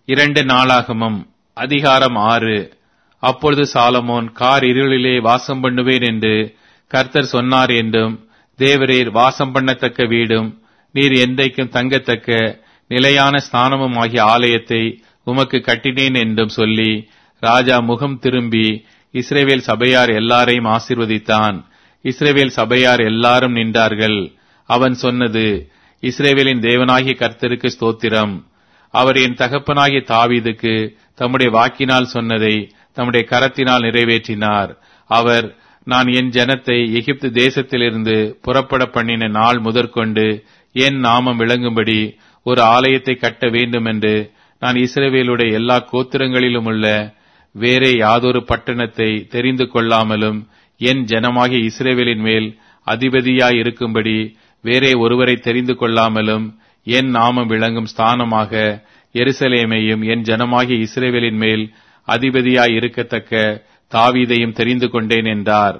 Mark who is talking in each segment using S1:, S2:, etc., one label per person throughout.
S1: 2 நாளாகமம் அதிகாரம் 6. அப்பொழுது சாலமோன், கார் இருளிலே வாசம் பண்ணுவேன் என்று கர்த்தர் சொன்னார் என்றும், தேவரீர் வாசம் பண்ணத்தக்க வீடும் நீர் என்றைக்கும் தங்கத்தக்க நிலையான ஸ்தானமும் ஆகிய ஆலயத்தை உமக்கு கட்டினேன் என்றும் சொல்லி, ராஜா முகம் திரும்பி இஸ்ரவேல் சபையார் எல்லாரையும் ஆசீர்வதித்தான். இஸ்ரவேல் சபையார் எல்லாரும் நின்றார்கள். அவன் சொன்னது, இஸ்ரவேலின் தேவனாகிய கர்த்தருக்கு ஸ்தோத்திரம். அவர் என் தகப்பனாகிய தாவீதுக்கு தம்முடைய வாக்கினால் சொன்னதை தம்முடைய கரத்தினால் நிறைவேற்றினார். அவர், நான் என் ஜனத்தை எகிப்து தேசத்திலிருந்து புறப்பட பண்ணின நாள் முதற்கொண்டு என் நாமம் விளங்கும்படி ஒரு ஆலயத்தை கட்ட வேண்டும் என்று நான் இஸ்ரவேலுடைய எல்லா கோத்திரங்களிலும் உள்ள வேறே யாதொரு பட்டணத்தை தெரிந்து கொள்ளாமலும் என் ஜனமாகிய இஸ்ரவேலின் மேல் அதிபதியாய் இருக்கும்படி வேறே ஒருவரை தெரிந்து கொள்ளாமலும் என் நாமம் விளங்கும் ஸ்தானமாக எருசலேமையும் என் ஜனமாகிய இஸ்ரவேலின் மேல் அதிபதியாய் இருக்கத்தக்க தாவீதையும் தெரிந்து கொண்டேன் என்றார்.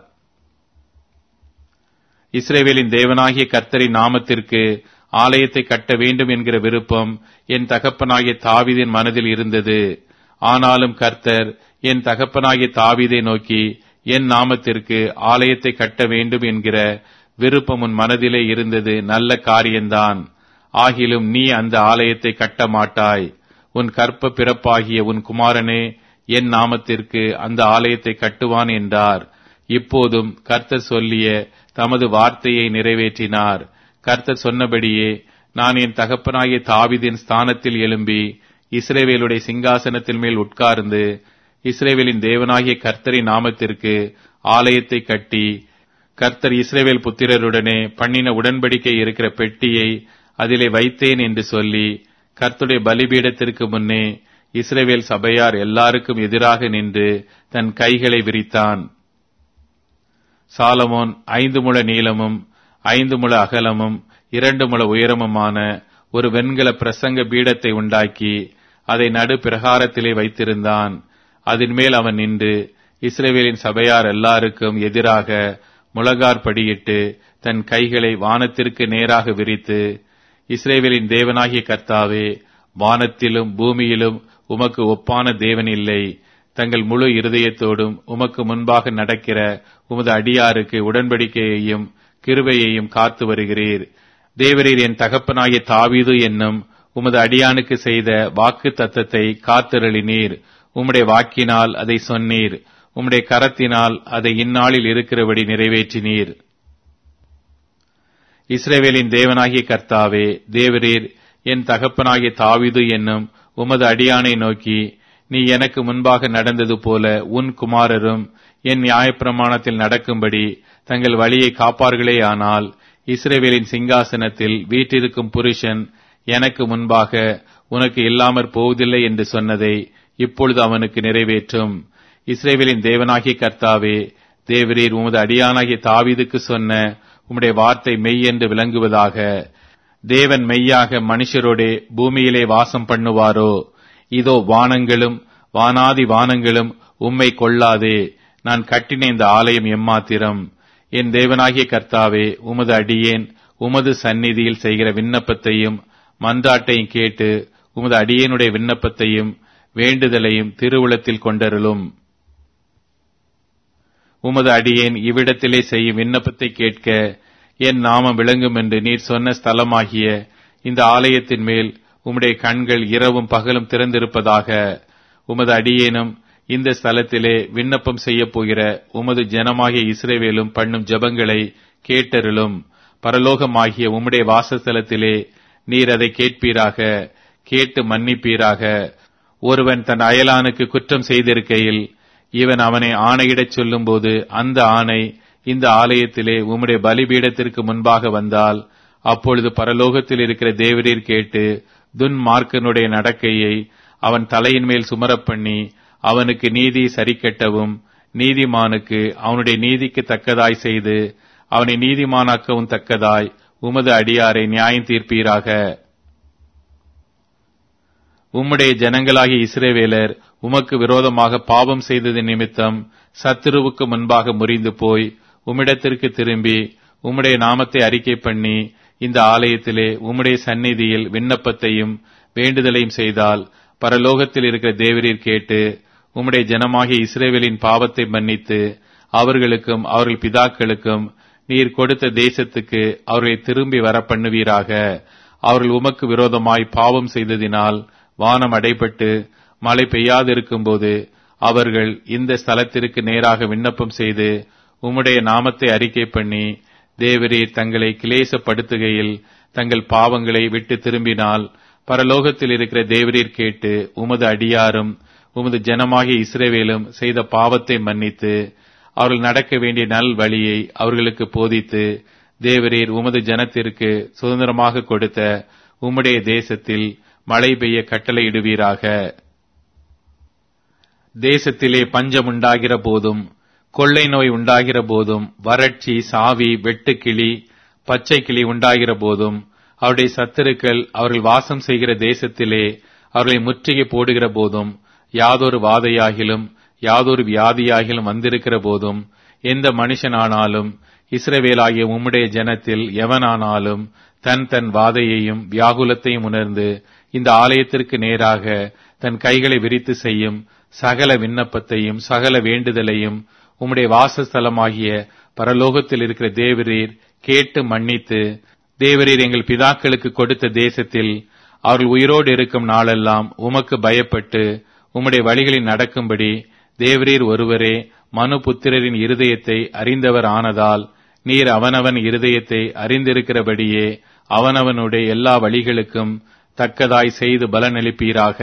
S1: இஸ்ரவேலின் தேவனாகிய கர்த்தரின் நாமத்திற்கு ஆலயத்தை கட்ட வேண்டும் என்கிற விருப்பம் என் தகப்பனாகிய தாவீதின் மனதில் இருந்தது. ஆனாலும் கர்த்தர் என் தகப்பனாகிய தாவீதை நோக்கி, என் நாமத்திற்கு ஆலயத்தை கட்ட வேண்டும் என்கிற விருப்பம் உன் மனதிலே இருந்தது நல்ல காரியம்தான். ஆகிலும் நீ அந்த ஆலயத்தை கட்ட மாட்டாய். உன் கற்ப பிறப்பாகிய உன் குமாரனே என் நாமத்திற்கு அந்த ஆலயத்தை கட்டுவான் என்றார். இப்போதும் கர்த்தர் சொல்லிய தமது வார்த்தையை நிறைவேற்றினார். கர்த்தர் சொன்னபடியே நான் என் தகப்பனாகிய தாவீதின் ஸ்தானத்தில் எழும்பி இஸ்ரவேலுடைய சிங்காசனத்தில் மேல் உட்கார்ந்து இஸ்ரவேலின் தேவனாகிய கர்த்தரின் நாமத்திற்கு ஆலயத்தை கட்டி, கர்த்தர் இஸ்ரவேல் புத்திரருடனே பண்ணின உடன்படிக்கை இருக்கிற பெட்டியை அதிலே வைத்தேன் என்று சொல்லி, கர்த்தருடைய பலிபீடத்திற்கு முன்னே இஸ்ரவேல் சபையார் எல்லாருக்கும் எதிராக நின்று தன் கைகளை விரித்தான். சாலமோன் 5 முழ நீளமும் 5 முழ அகலமும் 2 முழ உயரமுமான ஒரு வெண்கல பிரசங்க பீடத்தை உண்டாக்கி அதை நடு பிரகாரத்திலே வைத்திருந்தான். அதன் மேல் அவன் நின்று இஸ்ரவேலின் சபையார் எல்லாருக்கும் எதிராக முழங்காற்படியிட்டு தன் கைகளை வானத்திற்கு நேராக விரித்து, இஸ்ரவேலின் தேவனாகிய கர்த்தாவே, வானத்திலும் பூமியிலும் உமக்கு ஒப்பான தேவன் இல்லை. தங்கள் முழு இருதயத்தோடும் உமக்கு முன்பாக நடக்கிற உமது அடியாருக்கு உடன்படிக்கையையும் கிருபையையும் காத்து வருகிறீர். தேவரீர் என் தகப்பனாகிய தாவீது என்னும் உமது அடியானுக்கு செய்த வாக்கு தத்தத்தை காத்தருளினீர். உம்முடைய வாக்கினால் அதை சொன்னீர். உம்முடைய கரத்தினால் அதை இந்நாளில் இருக்கிறபடி நிறைவேற்றினீர். இஸ்ரவேலின் தேவனாகிய கர்த்தாவே, தேவரீர் என் தகப்பனாகிய தாவீது என்னும் உமது அடியானை நோக்கி, நீ எனக்கு முன்பாக நடந்தது போல உன் குமாரரும் என் நியாயப்பிரமாணத்தில் நடக்கும்படி தங்கள் வழியை காப்பார்களேயானால், இஸ்ரவேலின் சிங்காசனத்தில் வீற்றிருக்கும் புருஷன் எனக்கு முன்பாக உனக்கு இல்லாமற் போவதில்லை என்று சொன்னதை இப்பொழுது அவனுக்கு நிறைவேற்றும். இஸ்ரவேலின் தேவனாகிய கர்த்தாவே, தேவரீர் உமது அடியானாகிய தாவீதுக்கு சொன்ன உம்முடைய வார்த்தை மெய் என்று விளங்குவதாக. தேவன் மெய்யாக மனுஷரோடே பூமியிலே வாசம் பண்ணுவாரோ? இதோ வானங்களும் வானாதி வானங்களும் உம்மை கொள்ளாதே. நான் கட்டின இந்த ஆலயம் எம்மாத்திரம்? என் தேவனாகிய கர்த்தாவே, உமது அடியேன் உமது சந்நிதியில் செய்கிற விண்ணப்பத்தையும் மன்றாட்டையும் கேட்டு உமது அடியேனுடைய விண்ணப்பத்தையும் வேண்டுதலையும் திருவுளத்தில் கொண்டருளும். உமது அடியேன் இவ்விடத்திலே செய்யும் விண்ணப்பத்தை கேட்க என் நாமம் விளங்கும் என்று நீர் சொன்ன ஸ்தலமாகிய இந்த ஆலயத்தின் மேல் உம்முடைய கண்கள் இரவும் பகலும் திறந்திருப்பதாக. உமது அடியேனும் இந்த ஸ்தலத்திலே விண்ணப்பம் செய்ய போகிற உமது ஜனமாகிய இஸ்ரவேலும் பண்ணும் ஜெபங்களை கேட்டருளும். பரலோகமாகிய உம்முடைய வாசஸ்தலத்திலே நீர் அதை கேட்பீராக. கேட்டு மன்னிப்பீராக. ஒருவன் தன் அயலானுக்கு குற்றம் செய்திருக்கையில் இவன் அவனை ஆணையிடச் சொல்லும் போது அந்த ஆணை இந்த ஆலயத்திலே உம்முடைய பலிபீடத்திற்கு முன்பாக வந்தால், அப்பொழுது பரலோகத்தில் இருக்கிற தேவரீர் கேட்டு துன்மார்க்கனுடைய நடக்கையை அவன் தலையின் மேல் சுமரப்பண்ணி அவனுக்கு நீதி சரிக்கட்டவும், நீதிமானுக்கு அவனுடைய நீதிக்கு தக்கதாய் செய்து அவனை நீதிமானாக்கவும் தக்கதாய் உமது அடியாரை நியாயம் தீர்ப்பீராக. உம்முடைய ஜனங்களாகிய இஸ்ரவேலர் உமக்கு விரோதமாக பாவம் செய்தது நிமித்தம் சத்துருவுக்கு முன்பாக முறிந்து போய் உம்மிடத்திற்கு திரும்பி உம்முடைய நாமத்தை அறிக்கை பண்ணி இந்த ஆலயத்திலே உம்முடைய சந்நிதியில் விண்ணப்பத்தையும் வேண்டுதலையும் செய்தால், பரலோகத்தில் இருக்கிற தேவரீர் கேட்டு உம்முடைய ஜனமாகிய இஸ்ரவேலின் பாவத்தை மன்னித்து அவர்களுக்கும் அவர்கள் பிதாக்களுக்கும் நீர் கொடுத்த தேசத்துக்கு அவர்களை திரும்பி வர பண்ணுவீராக. அவர்கள் உமக்கு விரோதமாய் பாவம் செய்ததினால் வானம் அடைபட்டு மழை பெய்யாதிருக்கும் போது அவர்கள் இந்த ஸ்தலத்திற்கு நேராக விண்ணப்பம் செய்து உம்முடைய நாமத்தை அறிக்கை பண்ணி தேவரீர் தங்களை கிளேசப்படுத்துகையில் தங்கள் பாவங்களை விட்டு திரும்பினால் பரலோகத்தில் இருக்கிற தேவரீர் கேட்டு உமது அடியாரும் உமது ஜனமாகிய இஸ்ரவேலும் செய்த பாவத்தை மன்னித்து அவர்கள் நடக்க வேண்டிய நல் வழியை அவர்களுக்கு போதித்து தேவரீர் உமது ஜனத்திற்கு சுதந்திரமாக கொடுத்த உம்முடைய தேசத்தில் மழை பெய்ய கட்டளையிடுவீராக. தேசத்திலே பஞ்சம் உண்டாகிற போதும் கொள்ளை நோய் உண்டாகிற போதும் வறட்சி சாவி வெட்டுக்கிளி பச்சை கிளி உண்டாகிற போதும் அவருடைய சத்துருக்கள் அவர்கள் வாசம் செய்கிற தேசத்திலே அவர்களை முற்றுகை போடுகிற போதும் யாதொரு வாதையாகிலும் யாதொரு வியாதியாகிலும் வந்திருக்கிற போதும் எந்த மனுஷனானாலும் இஸ்ரவேலாகிய உம்முடைய ஜனத்தில் எவனானாலும் தன் தன் வாதையையும் வியாகுலத்தையும் உணர்ந்து இந்த ஆலயத்திற்கு நேராக தன் கைகளை விரித்து செய்யும் சகல விண்ணப்பத்தையும் சகல வேண்டுதலையும் உம்முடைய வாசஸ்தலமாகிய பரலோகத்தில் இருக்கிற தேவரீர் கேட்டு மன்னித்து தேவரீர் எங்கள் பிதாக்களுக்கு கொடுத்த தேசத்தில் அவர்கள் உயிரோடு இருக்கும் நாளெல்லாம் உமக்கு பயப்பட்டு உம்முடைய வழிகளில் நடக்கும்படி தேவரீர் ஒருவரே மனுபுத்திரரின் இருதயத்தை அறிந்தவர் ஆனதால் நீர் அவனவன் இருதயத்தை அறிந்திருக்கிறபடியே அவனவனுடைய எல்லா வழிகளுக்கும் தக்கதாய் செய்து பலனளிப்பீராக.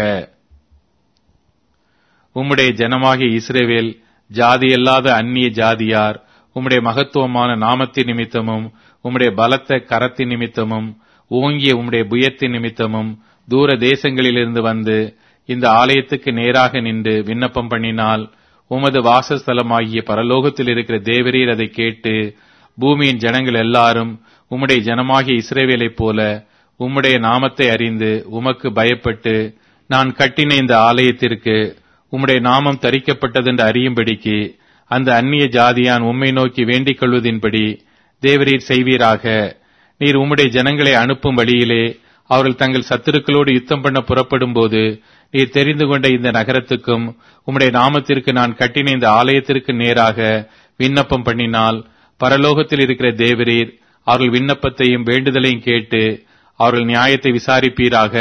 S1: உம்முடைய ஜனமாகிய இஸ்ரவேல் ஜாதியல்லாத அந்நிய ஜாதியார் உம்முடைய மகத்துவமான நாமத்தின் நிமித்தமும் உம்முடைய பலத்த கரத்தின் நிமித்தமும் ஓங்கிய உம்முடைய புயத்தின் நிமித்தமும் தூர தேசங்களிலிருந்து வந்து இந்த ஆலயத்துக்கு நேராக நின்று விண்ணப்பம் பண்ணினால் உமது வாசஸ்தலமாகிய பரலோகத்தில் இருக்கிற தேவரீர் அதை கேட்டு பூமியின் ஜனங்கள் எல்லாரும் உம்முடைய ஜனமாகிய இஸ்ரவேலைப் போல உம்முடைய நாமத்தை அறிந்து உமக்கு பயப்பட்டு நான் கட்டின இந்த ஆலயத்திற்கு உம்முடைய நாமம் தரிக்கப்பட்டதென்று அறியும்படிக்கு அந்த அந்நிய ஜாதியான் உம்மை நோக்கி வேண்டிக் கொள்வதின்படி தேவரீர் செய்வீராக. நீர் உம்முடைய ஜனங்களை அனுப்பும் வழியிலே அவர்கள் தங்கள் சத்துருக்களோடு யுத்தம் பண்ண புறப்படும் போது நீர் தெரிந்து கொண்ட இந்த நகரத்துக்கும் உம்முடைய நாமத்திற்கு நான் கட்டின இந்த ஆலயத்திற்கு நேராக விண்ணப்பம் பண்ணினால் பரலோகத்தில் இருக்கிற தேவரீர் அவர்கள் விண்ணப்பத்தையும் வேண்டுதலையும் கேட்டு அவர்கள் நியாயத்தை விசாரிப்பீராக.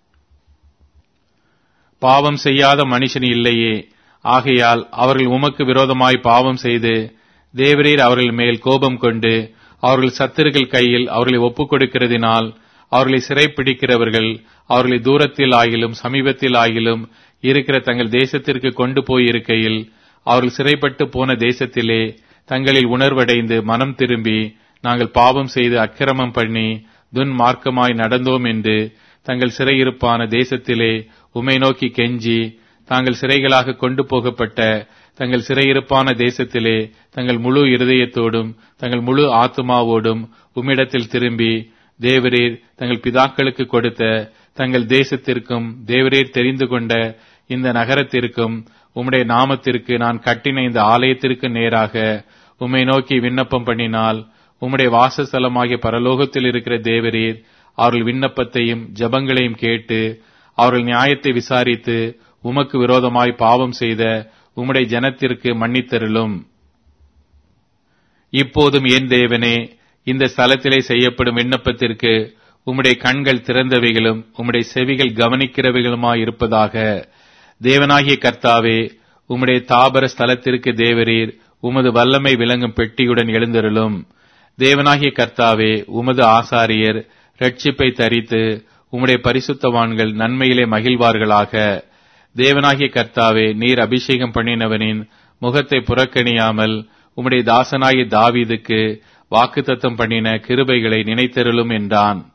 S1: பாவம் செய்யாத மனுஷன் இல்லையே, ஆகையால் அவர்கள் உமக்கு விரோதமாய் பாவம் செய்து தேவரீர் அவர்கள் மேல் கோபம் கொண்டு அவர்கள் சத்துருக்கள் கையில் அவர்களை ஒப்புக் கொடுக்கிறதினால் அவர்களை சிறைப்பிடிக்கிறவர்கள் அவர்களை தூரத்தில் ஆகிலும் சமீபத்தில் ஆகிலும் இருக்கிற தங்கள் தேசத்திற்கு கொண்டு போயிருக்கையில் அவர்கள் சிறைப்பட்டு போன தேசத்திலே தங்களில் உணர்வடைந்து மனம் திரும்பி நாங்கள் பாவம் செய்து அக்கிரமம் பண்ணி துன்மார்க்கமாய் நடந்தோம் என்று தங்கள் சிறையிருப்பான தேசத்திலே உம்மை நோக்கி கெஞ்சி தாங்கள் சிறைகளாக கொண்டு போகப்பட்ட தங்கள் சிறையிருப்பான தேசத்திலே தங்கள் முழு இருதயத்தோடும் தங்கள் முழு ஆத்துமாவோடும் உம்மிடத்தில் திரும்பி தேவரீர் தங்கள் பிதாக்களுக்கு கொடுத்த தங்கள் தேசத்திற்கும் தேவரீர் தெரிந்து கொண்ட இந்த நகரத்திற்கும் உம்முடைய நாமத்திற்கு நான் கட்டின இந்த ஆலயத்திற்கு நேராக உம்மை நோக்கி விண்ணப்பம் பண்ணினால் உம்முடைய வாசஸ்தலமாகிய பரலோகத்தில் இருக்கிற தேவரீர் அவர்கள் விண்ணப்பத்தையும் ஜெபங்களையும் கேட்டு அவர்கள் நியாயத்தை விசாரித்து உமக்கு விரோதமாய் பாவம் செய்த உம்முடைய ஜனத்திற்கு மன்னித்தருளும். இப்போதும் என் தேவனே, இந்த ஸ்தலத்திலே செய்யப்படும் விண்ணப்பத்திற்கு உம்முடைய கண்கள் திறந்தவைகளும் உம்முடைய செவிகள் கவனிக்கிறவைகளுமாய் இருப்பதாக. தேவனாகிய கர்த்தாவே, உம்முடைய தாபர ஸ்தலத்திற்கு தேவரீர் உமது வல்லமை விளங்கும் பெட்டியுடன் எழுந்தருளும். தேவனாகிய கர்த்தாவே, உமது ஆசாரியர் இரட்சிப்பை தரித்து உம்முடைய பரிசுத்தவான்கள் நன்மையிலே மகிழ்வார்களாக. தேவனாகிய கர்த்தாவே, நீர் அபிஷேகம் பண்ணினவனின் முகத்தை புறக்கணியாமல் உம்முடைய தாசனாகிய தாவீதுக்கு வாக்குத்தத்தம் பண்ணின கிருபைகளை நினைத்தருளும் என்றான்.